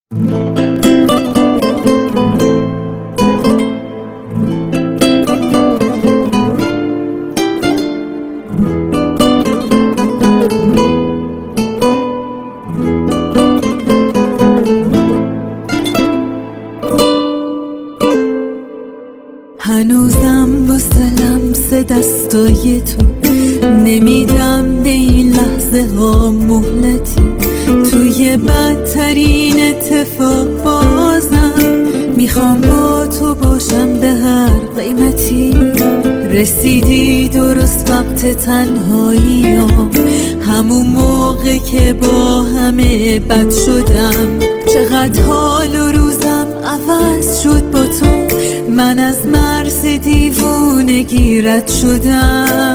هنوزم واسه لمس دستای تو نمیدم به این لحظه ها مهلتی. توی بدترین اتفاق بازم میخوام با تو باشم به هر قیمتی. رسیدی درست وقت تنهایی ها، همون موقع که با همه بد شدم. چقدر حال و روزم عوض شد با تو، من از مرز دیوونگی رد شدم.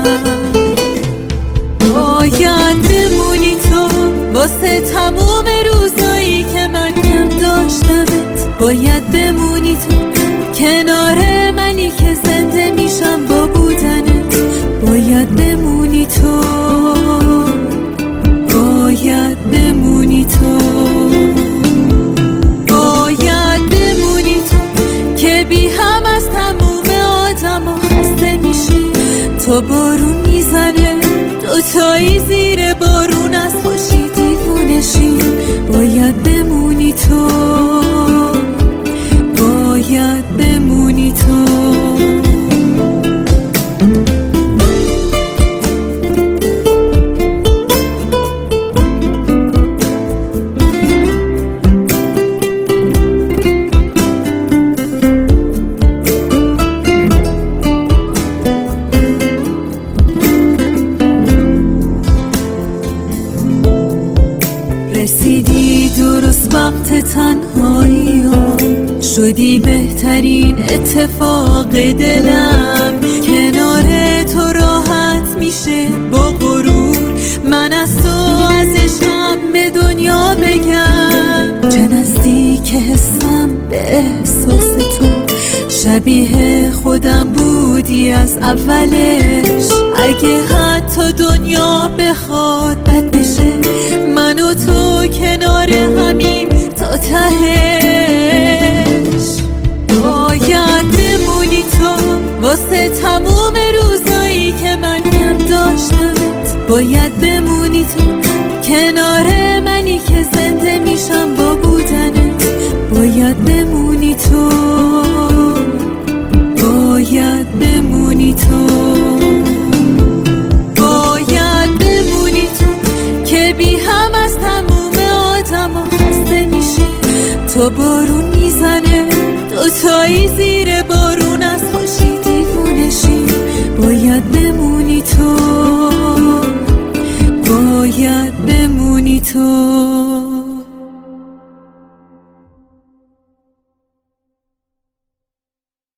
باید بمونی تو واسه تموم روزایی که من کم داشتمت. باید بمونی تو کنار منی که زنده میشم با بودنت. باید بمونی تو، باید بمونی تو، باید بمونی تو که بی هم از تموم آدم ها خسته میشی. تا بارون میزنه دوتایی زیر بارون از خوشی دیوونشی. باید بمونی تو، باید بمونی تو. رسیدی درست وقت تنهایی ها، شدی بهترین اتفاق دلم. کنار تو راحت میشه با غرور، من از تو از عشقم به دنیا بگم. چه نزدیک حسم به احساس تو، شبیه خودم بودی از اولش. اگه حتی دنیا بخواد بد بشه، من و تو کنار همیم تا تهش. باید بمونی تو واسه تموم روزایی که من کم داشتمت. باید بمونی تو کنار منی که زنده میشم با بودنت. باید بمونی تو، باید بمونی تو، باید بمونی تو که بی هم از تموم آدم ها خسته میشی. تا بارون میزنه دوتایی زیر بارون از خوشی دیوونشی. باید بمونی تو، باید بمونی تو.